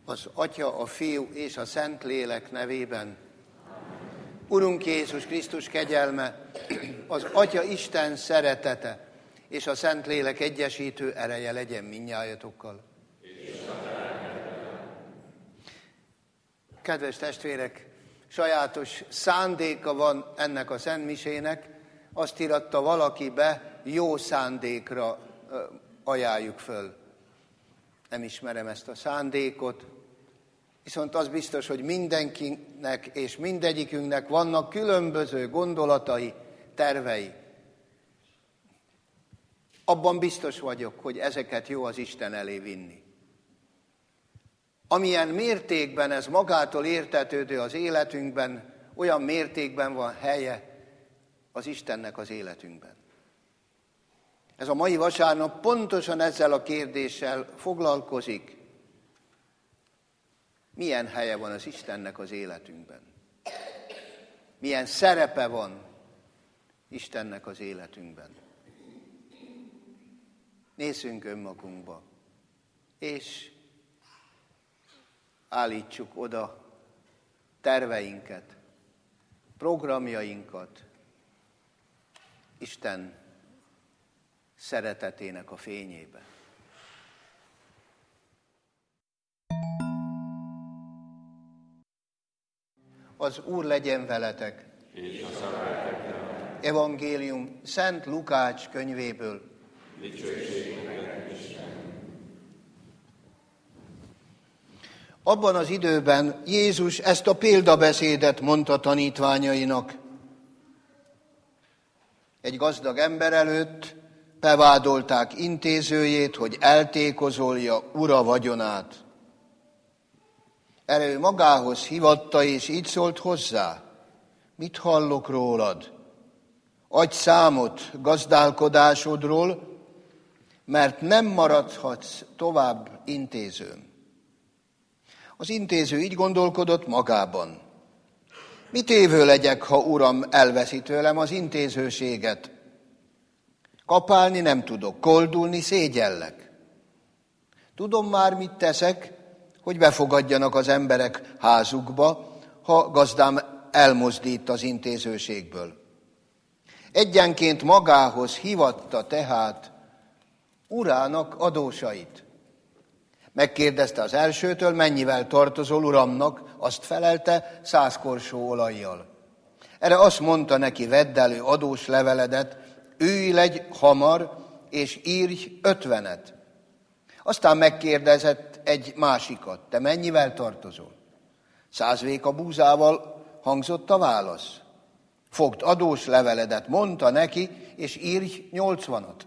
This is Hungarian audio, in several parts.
Az Atya, a Fiú és a Szentlélek nevében. Urunk Jézus Krisztus kegyelme, az Atya Isten szeretete és a Szentlélek egyesítő ereje legyen mindnyájatokkal. Kedves testvérek, sajátos szándéka van ennek a szentmisének, azt íratta valaki be, jó szándékra ajánljuk föl. Nem ismerem ezt a szándékot, viszont az biztos, hogy mindenkinek és mindegyikünknek vannak különböző gondolatai, tervei. Abban biztos vagyok, hogy ezeket jó az Isten elé vinni. Amilyen mértékben ez magától értetődő az életünkben, olyan mértékben van helye az Istennek az életünkben. Ez a mai vasárnap pontosan ezzel a kérdéssel foglalkozik. Milyen helye van az Istennek az életünkben? Milyen szerepe van Istennek az életünkben? Nézzünk önmagunkba, és állítsuk oda terveinket, programjainkat Isten szeretetének a fényébe. Az Úr legyen veletek. És a szakáltak. Evangélium Szent Lukács könyvéből. Dicsőség neked, Isten. Abban az időben Jézus ezt a példabeszédet mondta tanítványainak. Egy gazdag ember előtt bevádolták intézőjét, hogy eltékozolja ura vagyonát. Erre ő magához hívatta, és így szólt hozzá: mit hallok rólad? Adj számot gazdálkodásodról, mert nem maradhatsz tovább intézőm. Az intéző így gondolkodott magában: mit évő legyek, ha uram elveszi tőlem az intézőséget? Kapálni nem tudok, koldulni szégyellek. Tudom már, mit teszek, hogy befogadjanak az emberek házukba, ha gazdám elmozdít az intézőségből. Egyenként magához hívatta tehát urának adósait. Megkérdezte az elsőtől, mennyivel tartozol uramnak, azt felelte, 100 korsó olajjal. Erre azt mondta neki: vedd elő adós leveledet, ülj legy hamar, és írj 50-et. Aztán megkérdezett egy másikat: te mennyivel tartozol? 100 véka búzával, hangzott a válasz. Fogd adós leveledet, mondta neki, és írj 80-at.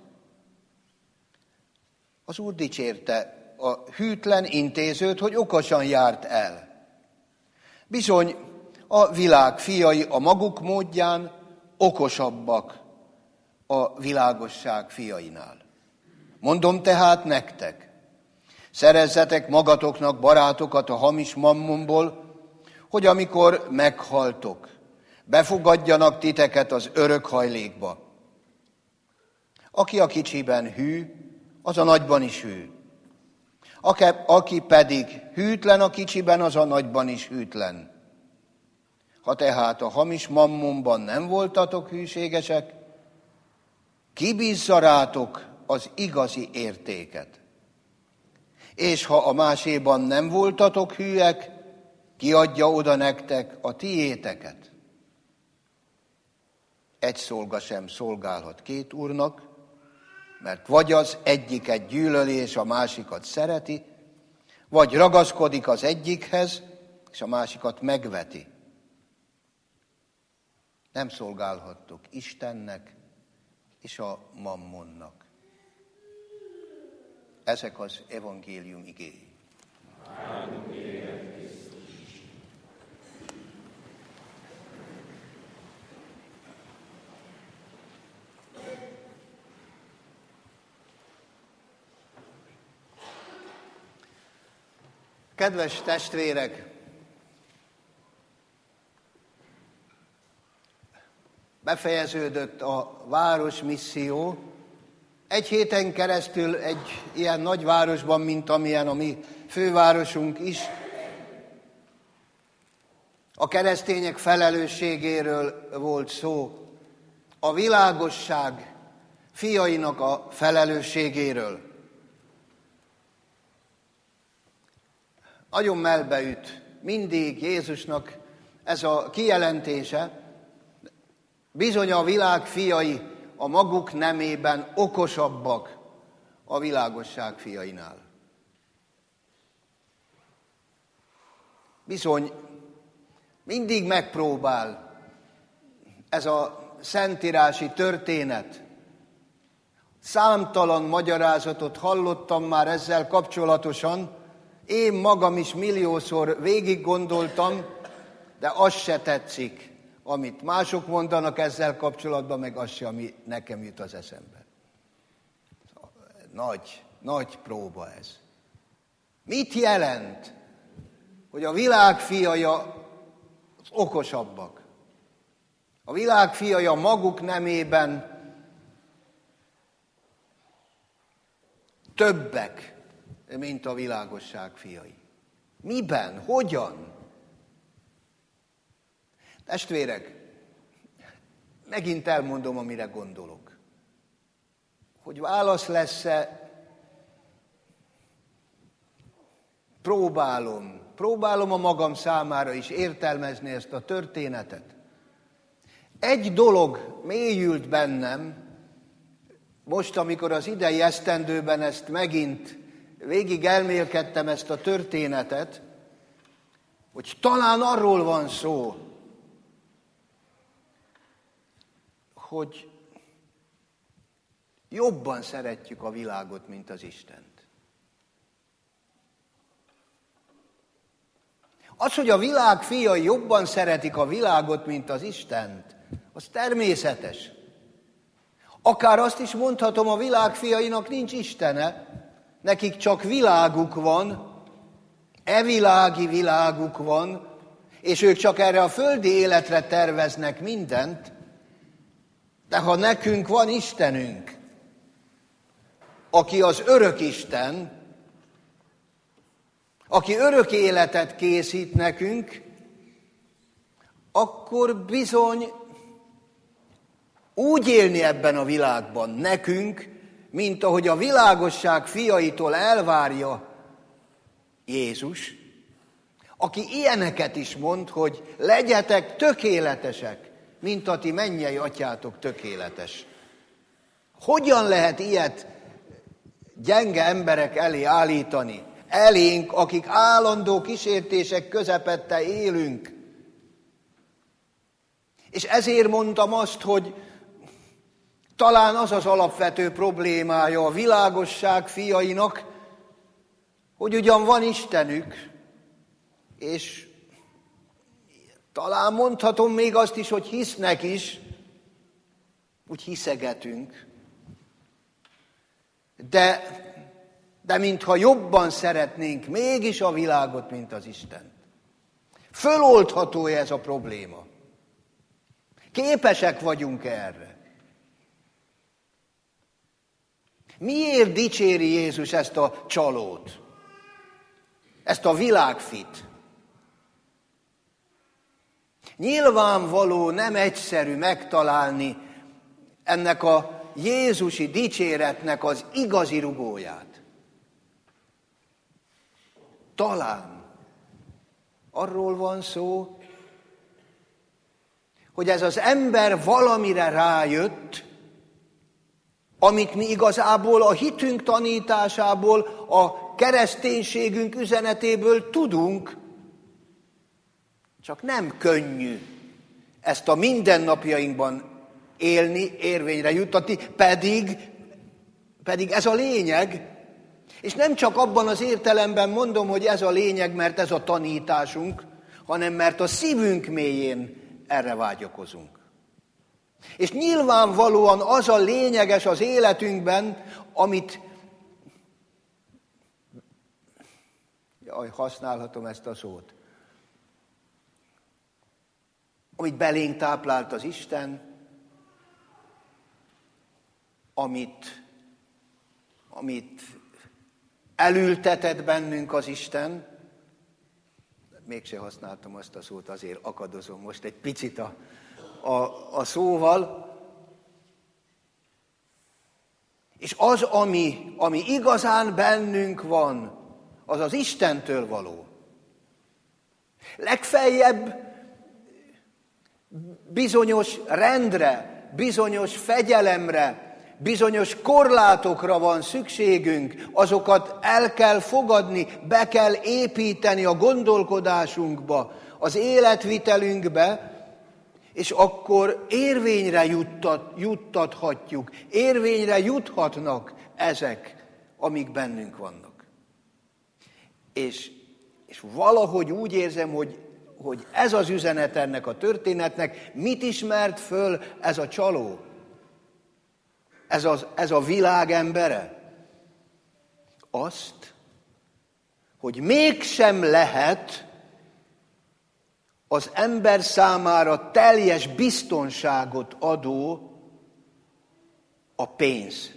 Az Úr dicsérte a hűtlen intézőt, hogy okosan járt el. Bizony, a világ fiai a maguk módján okosabbak a világosság fiainál. Mondom tehát nektek, szerezzetek magatoknak barátokat a hamis mammonból, hogy amikor meghaltok, befogadjanak titeket az örök hajlékba. Aki a kicsiben hű, az a nagyban is hű. Aki pedig hűtlen a kicsiben, az a nagyban is hűtlen. Ha tehát a hamis mammonban nem voltatok hűségesek, ki bízza rátok az igazi értéket? És ha a máséban nem voltatok hűek, ki adja oda nektek a tiéteket? Egy szolga sem szolgálhat 2 úrnak, mert vagy az egyiket gyűlöli, és a másikat szereti, vagy ragaszkodik az egyikhez, és a másikat megveti. Nem szolgálhattok Istennek és a mammonnak. Ezek az evangélium igéi. Kedves testvérek, befejeződött a városmisszió. Egy héten keresztül egy ilyen nagyvárosban, mint amilyen a mi fővárosunk is. A keresztények felelősségéről volt szó, a világosság fiainak a felelősségéről. Nagyon melbeüt mindig Jézusnak ez a kijelentése, bizony a világ fiai a maguk nemében okosabbak a világosság fiainál. Bizony, mindig megpróbál ez a szentírási történet. Számtalan magyarázatot hallottam már ezzel kapcsolatosan, én magam is milliószor végig gondoltam, de az se tetszik, amit mások mondanak ezzel kapcsolatban, meg az se, ami nekem jut az eszembe. Nagy próba ez. Mit jelent, hogy a világ fiai az okosabbak? A világ fiai a maguk nemében többek, mint a világosság fiai. Miben? Hogyan? Testvérek, megint elmondom, amire gondolok. Hogy válasz lesz-e, próbálom a magam számára is értelmezni ezt a történetet. Egy dolog mélyült bennem, most, amikor az idei esztendőben ezt megint végig elmélkedtem ezt a történetet, hogy talán arról van szó, hogy jobban szeretjük a világot, mint az Istent. Az, hogy a világ fiai jobban szeretik a világot, mint az Istent, az természetes. Akár azt is mondhatom, a világ fiainak nincs Istene, nekik csak világuk van, evilági világuk van, és ők csak erre a földi életre terveznek mindent, de ha nekünk van Istenünk, aki az örök Isten, aki örök életet készít nekünk, akkor bizony úgy élni ebben a világban nekünk, mint ahogy a világosság fiaitól elvárja Jézus, aki ilyeneket is mond, hogy legyetek tökéletesek, mint a ti mennyei atyátok tökéletes. Hogyan lehet ilyet gyenge emberek elé állítani? Elénk, akik állandó kísértések közepette élünk. És ezért mondtam azt, hogy talán az az alapvető problémája a világosság fiainak, hogy ugyan van Istenük, és talán mondhatom még azt is, hogy hisznek is, úgy hiszegetünk, de mintha jobban szeretnénk mégis a világot, mint az Istent. Föloldható-e ez a probléma? Képesek vagyunk erre? Miért dicséri Jézus ezt a csalót? Ezt a világfit? Nyilvánvaló, nem egyszerű megtalálni ennek a jézusi dicséretnek az igazi rugóját. Talán arról van szó, hogy ez az ember valamire rájött, amit mi igazából a hitünk tanításából, a kereszténységünk üzenetéből tudunk, csak nem könnyű ezt a mindennapjainkban élni, érvényre juttatni, pedig ez a lényeg, és nem csak abban az értelemben mondom, hogy ez a lényeg, mert ez a tanításunk, hanem mert a szívünk mélyén erre vágyakozunk. És nyilvánvalóan az a lényeges az életünkben, amit, használhatom ezt a szót, amit belénk táplált az Isten, amit elültetett bennünk az Isten. Mégse használtam azt a szót, azért akadozom most egy picit a szóval. És az, ami igazán bennünk van, az az Istentől való. Legfeljebb bizonyos rendre, bizonyos fegyelemre, bizonyos korlátokra van szükségünk, azokat el kell fogadni, be kell építeni a gondolkodásunkba, az életvitelünkbe, és akkor érvényre juttathatjuk, érvényre juthatnak ezek, amik bennünk vannak. És valahogy úgy érzem, hogy ez az üzenet ennek a történetnek. Mit ismert föl ez a csaló? Ez a világ embere? Azt, hogy mégsem lehet az ember számára teljes biztonságot adó a pénz.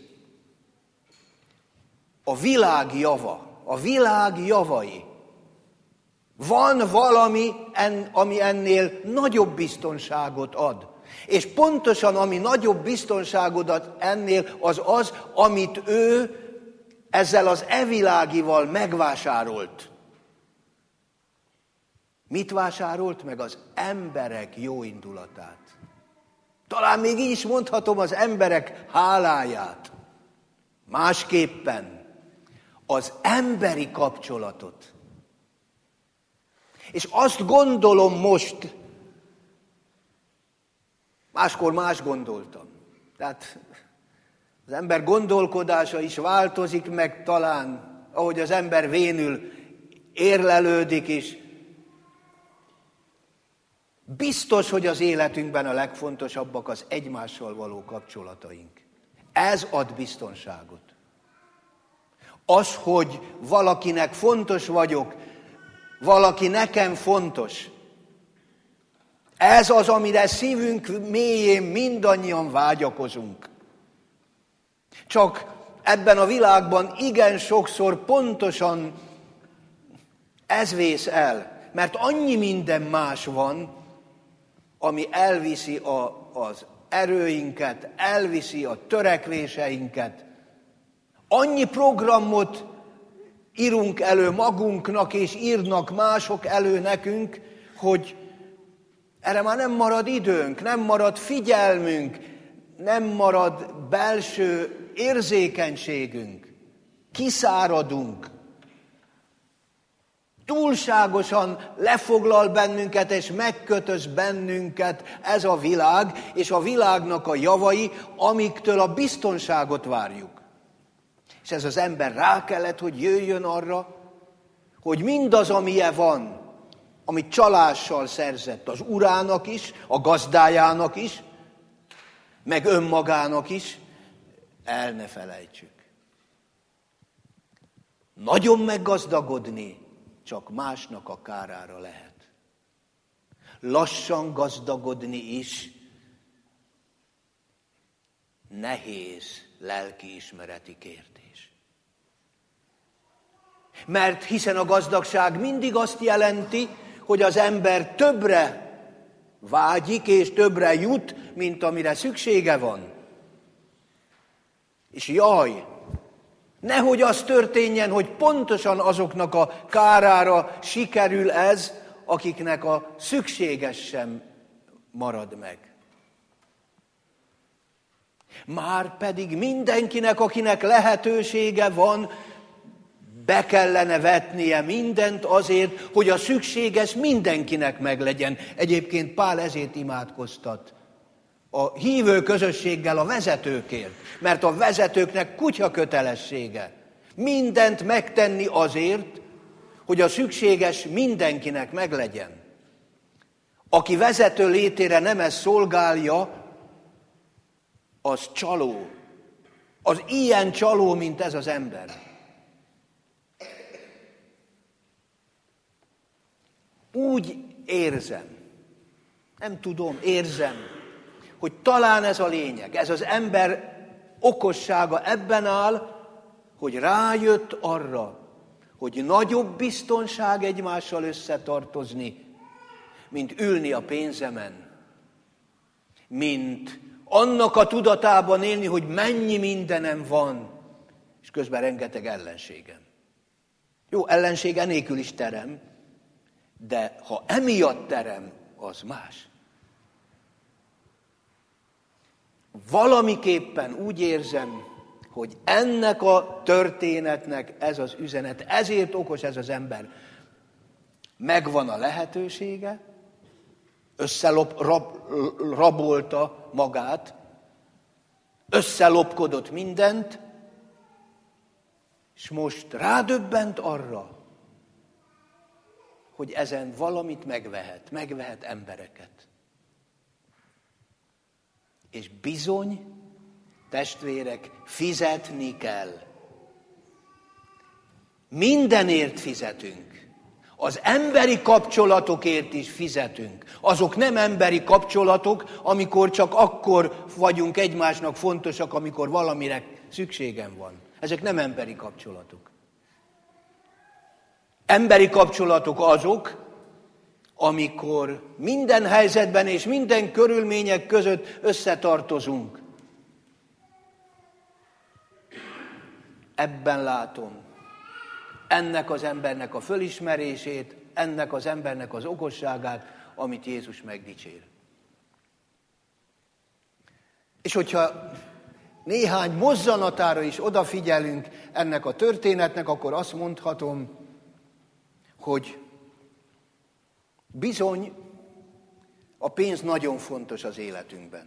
A világ java, a világ javai. Van valami, ami ennél nagyobb biztonságot ad. És pontosan ami nagyobb biztonságot ad ennél, az, amit ő ezzel az evilágival megvásárolt. Mit vásárolt meg? Az emberek jó indulatát. Talán még így is mondhatom, az emberek háláját. Másképpen az emberi kapcsolatot. És azt gondolom most, máskor más gondoltam. Tehát az ember gondolkodása is változik meg talán, ahogy az ember vénül érlelődik is. Biztos, hogy az életünkben a legfontosabbak az egymással való kapcsolataink. Ez ad biztonságot. Az, hogy valakinek fontos vagyok, valaki nekem fontos. Ez az, amire szívünk mélyén mindannyian vágyakozunk. Csak ebben a világban igen sokszor pontosan ez vész el, mert annyi minden más van, ami elviszi az erőinket, elviszi a törekvéseinket. Annyi programot írunk elő magunknak, és írnak mások elő nekünk, hogy erre már nem marad időnk, nem marad figyelmünk, nem marad belső érzékenységünk. Kiszáradunk. Túlságosan lefoglal bennünket és megkötöz bennünket ez a világ, és a világnak a javai, amiktől a biztonságot várjuk. És ez az ember rá kellett, hogy jöjjön arra, hogy mindaz, amilyen van, amit csalással szerzett az urának is, a gazdájának is, meg önmagának is, el ne felejtsük. Nagyon meggazdagodni csak másnak a kárára lehet. Lassan gazdagodni is nehéz lelkiismereti kérdés. Mert hiszen a gazdagság mindig azt jelenti, hogy az ember többre vágyik és többre jut, mint amire szüksége van. És jaj, nehogy az történjen, hogy pontosan azoknak a kárára sikerül ez, akiknek a szükséges sem marad meg. Már pedig mindenkinek, akinek lehetősége van, be kellene vetnie mindent azért, hogy a szükséges mindenkinek meglegyen. Egyébként Pál ezért imádkoztat a hívő közösséggel a vezetőkért, mert a vezetőknek kutya kötelessége mindent megtenni azért, hogy a szükséges mindenkinek meglegyen. Aki vezető létére nem ezt szolgálja, az csaló. Az ilyen csaló, mint ez az ember. Úgy érzem, nem tudom, érzem, hogy talán ez a lényeg, ez az ember okossága ebben áll, hogy rájött arra, hogy nagyobb biztonság egymással összetartozni, mint ülni a pénzemen, mint annak a tudatában élni, hogy mennyi mindenem van, és közben rengeteg ellenségem. Jó, ellenség enélkül is terem, de ha emiatt terem, az más. Valamiképpen úgy érzem, hogy ennek a történetnek ez az üzenet, ezért okos ez az ember. Megvan a lehetősége, rabolta magát, összelopkodott mindent, és most rádöbbent arra, hogy ezen valamit megvehet embereket. És bizony, testvérek, fizetni kell. Mindenért fizetünk. Az emberi kapcsolatokért is fizetünk. Azok nem emberi kapcsolatok, amikor csak akkor vagyunk egymásnak fontosak, amikor valamire szükségem van. Ezek nem emberi kapcsolatok. Emberi kapcsolatok azok, amikor minden helyzetben és minden körülmények között összetartozunk. Ebben látom ennek az embernek a fölismerését, ennek az embernek az okosságát, amit Jézus megdicsér. És hogyha néhány mozzanatára is odafigyelünk ennek a történetnek, akkor azt mondhatom, hogy bizony a pénz nagyon fontos az életünkben.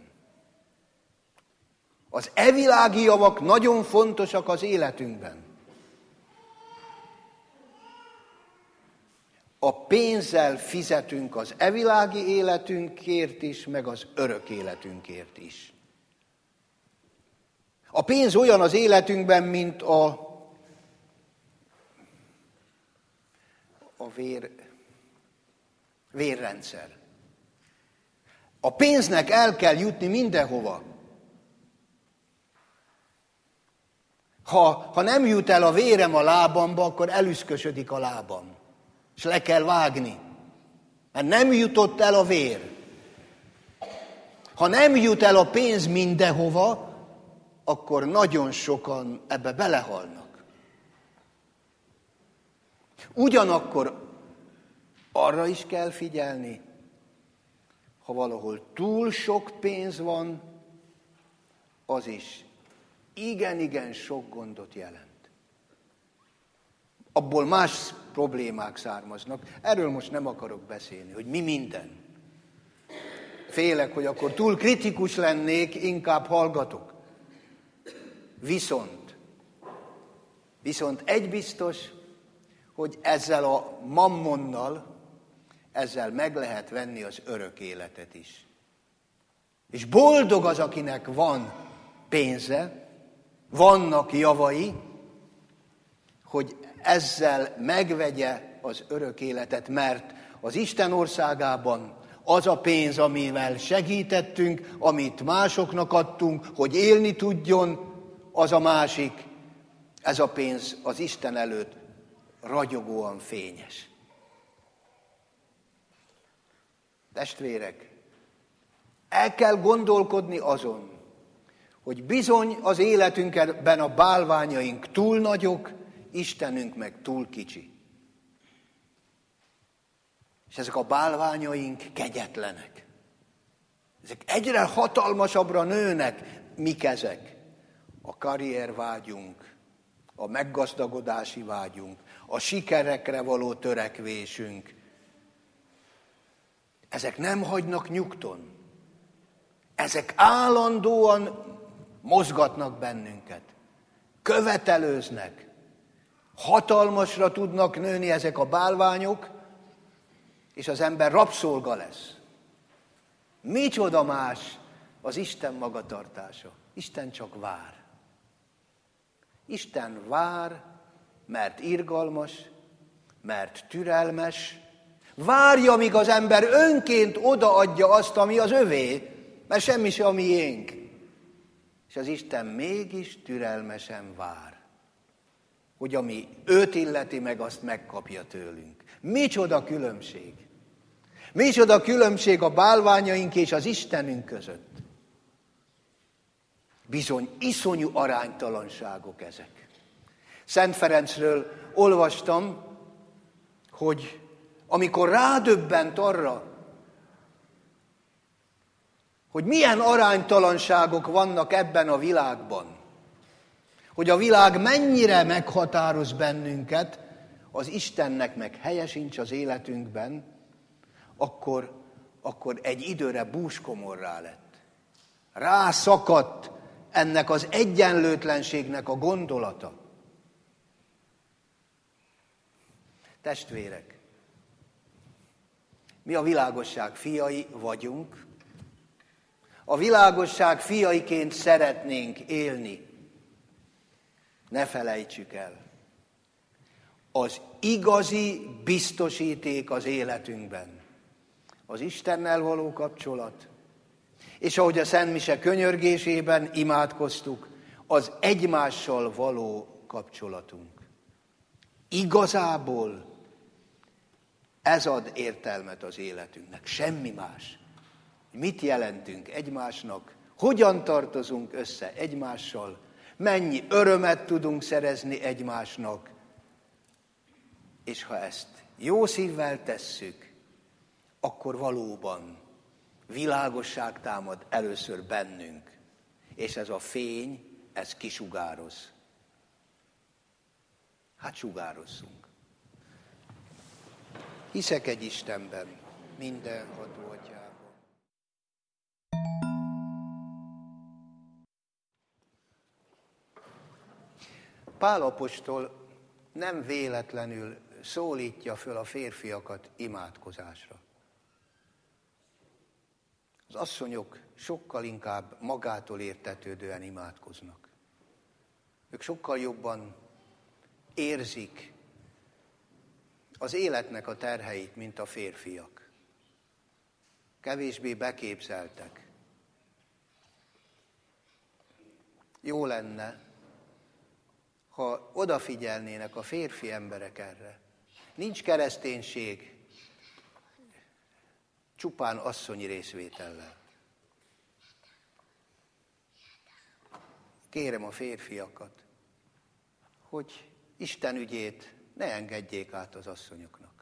Az evilági javak nagyon fontosak az életünkben. A pénzzel fizetünk az evilági életünkért is, meg az örök életünkért is. A pénz olyan az életünkben, mint a vérrendszer. A pénznek el kell jutni mindenhova. Ha nem jut el a vérem a lábamba, akkor elüszkösödik a lábam. És le kell vágni. Mert nem jutott el a vér. Ha nem jut el a pénz mindenhova, akkor nagyon sokan ebbe belehalnak. Ugyanakkor arra is kell figyelni, ha valahol túl sok pénz van, az is igen sok gondot jelent. Abból más problémák származnak. Erről most nem akarok beszélni, hogy mi minden. Félek, hogy akkor túl kritikus lennék, inkább hallgatok. Viszont egy biztos, hogy ezzel a mammonnal, ezzel meg lehet venni az örök életet is. És boldog az, akinek van pénze, vannak javai, hogy ezzel megvegye az örök életet, mert az Isten országában az a pénz, amivel segítettünk, amit másoknak adtunk, hogy élni tudjon, az a másik, ez a pénz az Isten előtt ragyogóan fényes. Testvérek, el kell gondolkodni azon, hogy bizony az életünkben a bálványaink túl nagyok, Istenünk meg túl kicsi. És ezek a bálványaink kegyetlenek. Ezek egyre hatalmasabbra nőnek. Mik ezek? A karriervágyunk, a meggazdagodási vágyunk, a sikerekre való törekvésünk. Ezek nem hagynak nyugton. Ezek állandóan mozgatnak bennünket. Követelőznek. Hatalmasra tudnak nőni ezek a bálványok, és az ember rabszolga lesz. Micsoda más az Isten magatartása. Isten csak vár. Isten vár, mert irgalmas, mert türelmes. Várja, míg az ember önként odaadja azt, ami az övé, mert semmi se a miénk. És az Isten mégis türelmesen vár. hogy ami őt illeti meg, azt megkapja tőlünk. Micsoda különbség! Micsoda különbség a bálványaink és az Istenünk között. Bizony, iszonyú aránytalanságok ezek. Szent Ferencről olvastam, hogy amikor rádöbbent arra, hogy milyen aránytalanságok vannak ebben a világban, hogy a világ mennyire meghatároz bennünket, az Istennek meg helye sincs az életünkben, akkor egy időre búskomorrá lett. Rászakadt ennek az egyenlőtlenségnek a gondolata. Testvérek, mi a világosság fiai vagyunk, a világosság fiaiként szeretnénk élni. Ne felejtsük el, az igazi biztosíték az életünkben az Istennel való kapcsolat, és ahogy a Szent Mise könyörgésében imádkoztuk, az egymással való kapcsolatunk. Igazából ez ad értelmet az életünknek, semmi más. Mit jelentünk egymásnak, hogyan tartozunk össze egymással, mennyi örömet tudunk szerezni egymásnak, és ha ezt jó szívvel tesszük, akkor valóban világosság támad először bennünk, és ez a fény, ez kisugároz. Hát sugározzunk. Hiszek egy Istenben, mindenható Atyában. Pál apostol nem véletlenül szólítja föl a férfiakat imádkozásra. Az asszonyok sokkal inkább magától értetődően imádkoznak. Ők sokkal jobban érzik az életnek a terheit, mint a férfiak. Kevésbé beképzeltek. Jó lenne, ha odafigyelnének a férfi emberek erre. Nincs kereszténység csupán asszonyi részvétellel. Kérem a férfiakat, hogy Isten ügyét ne engedjék át az asszonyoknak.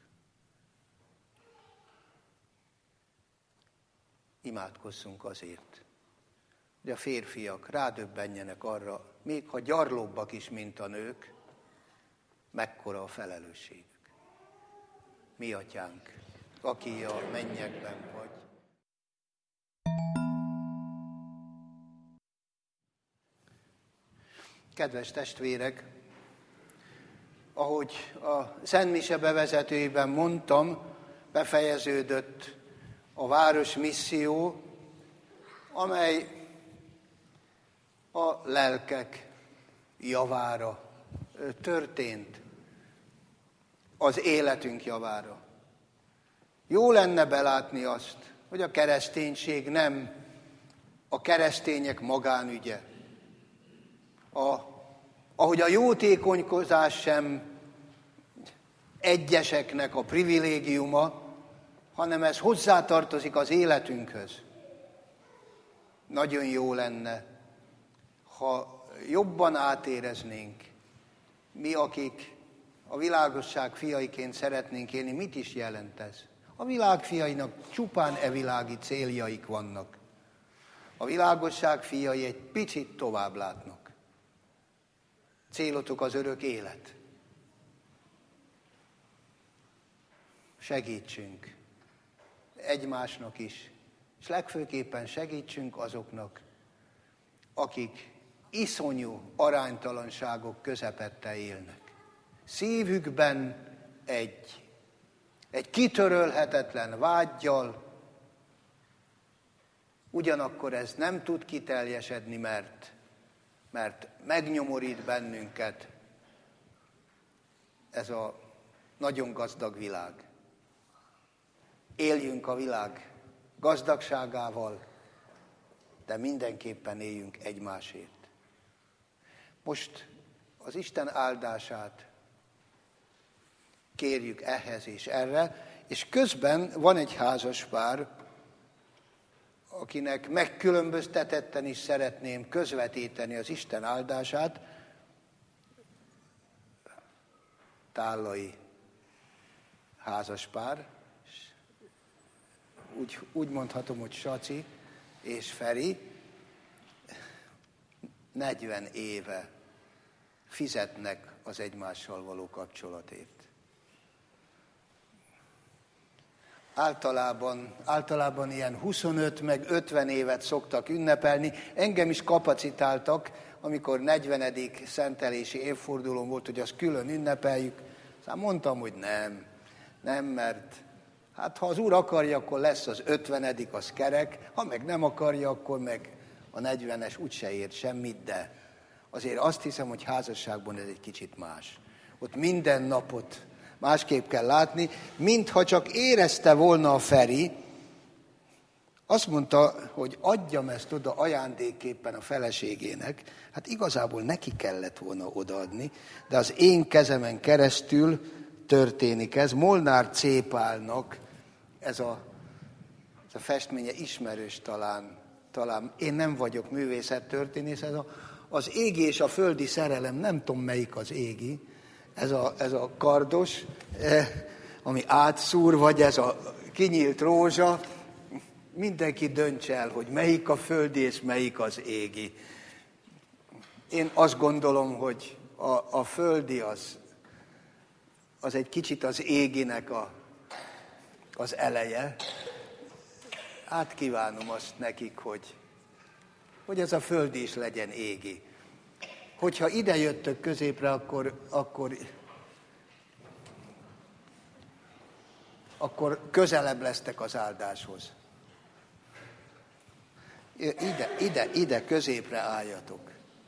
Imádkozzunk azért, hogy a férfiak rádöbbenjenek arra, még ha gyarlóbbak is, mint a nők, mekkora a felelősségük. Mi Atyánk, aki a mennyekben vagy. Kedves testvérek, ahogy a Szent Mise bevezetőjében mondtam, befejeződött a városmisszió, amely a lelkek javára történt, az életünk javára. Jó lenne belátni azt, hogy a kereszténység nem a keresztények magánügye. Ahogy a jótékonykozás sem egyeseknek a privilégiuma, hanem ez hozzátartozik az életünkhöz. Nagyon jó lenne, ha jobban átéreznénk, mi, akik a világosság fiaiként szeretnénk élni, mit is jelent ez? A világ fiainak csupán evilági céljaik vannak. A világosság fiai egy picit tovább látnak. Célotok az örök élet. Segítsünk egymásnak is, és legfőképpen segítsünk azoknak, akik iszonyú aránytalanságok közepette élnek. Szívükben egy kitörölhetetlen vággyal, ugyanakkor ez nem tud kiteljesedni, mert megnyomorít bennünket ez a nagyon gazdag világ. Éljünk a világ gazdagságával, de mindenképpen éljünk egymásért. Most az Isten áldását kérjük ehhez és erre, és közben van egy házaspár, akinek megkülönböztetetten is szeretném közvetíteni az Isten áldását, tállai házaspár, úgy mondhatom, hogy Saci és Feri 40 éve fizetnek az egymással való kapcsolatért. Általában ilyen 25 meg 50 évet szoktak ünnepelni. Engem is kapacitáltak, amikor 40. szentelési évfordulón volt, hogy azt külön ünnepeljük. Aztán mondtam, hogy nem, mert hát ha az Úr akarja, akkor lesz az 50., az kerek, ha meg nem akarja, akkor meg a 40-es úgyse ért semmit, de azért azt hiszem, hogy házasságban ez egy kicsit más. Ott minden napot másképp kell látni, mintha csak érezte volna a Feri, azt mondta, hogy adjam ezt oda ajándékképpen a feleségének, hát igazából neki kellett volna odaadni, de az én kezemen keresztül történik ez. Molnár C. Pálnak ez a festménye ismerős talán én nem vagyok művészettörténész, ez az égi és a földi szerelem, nem tudom melyik az égi, ez a kardos, ami átszúr, vagy ez a kinyílt rózsa, mindenki döntse el, hogy melyik a földi és melyik az égi. Én azt gondolom, hogy a földi az egy kicsit az éginek az eleje. Hát kívánom azt nekik, hogy ez a földi is legyen égi. Hogyha ide jöttök középre, akkor közelebb lesztek az áldáshoz. Ide középre álljatok.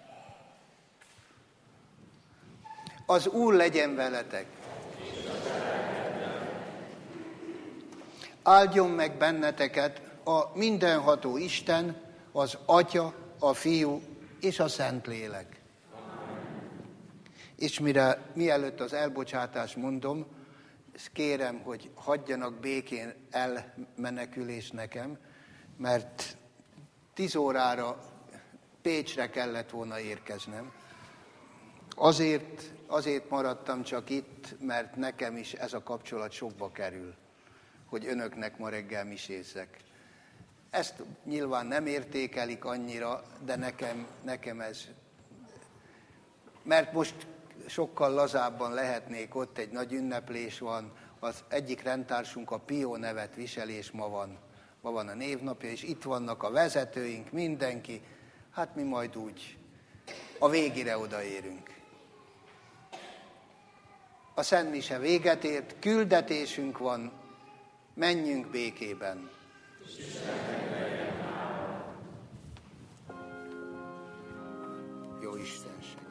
Az Úr legyen veletek. Áldjon meg benneteket a mindenható Isten, az Atya, a Fiú és a Szentlélek. És mielőtt az elbocsátást mondom, ezt kérem, hogy hagyjanak békén elmenekülést nekem, mert 10 órára Pécsre kellett volna érkeznem. Azért maradtam csak itt, mert nekem is ez a kapcsolat sokba kerül, hogy önöknek ma reggel misézzek. Ezt nyilván nem értékelik annyira, de nekem ez... Mert most sokkal lazábban lehetnék ott, egy nagy ünneplés van, az egyik rendtársunk a Pió nevet viseli, és ma van a névnapja, és itt vannak a vezetőink, mindenki, hát mi majd úgy a végére odaérünk. A Szent Mise véget ért, küldetésünk van, menjünk békében. Jó Istenség!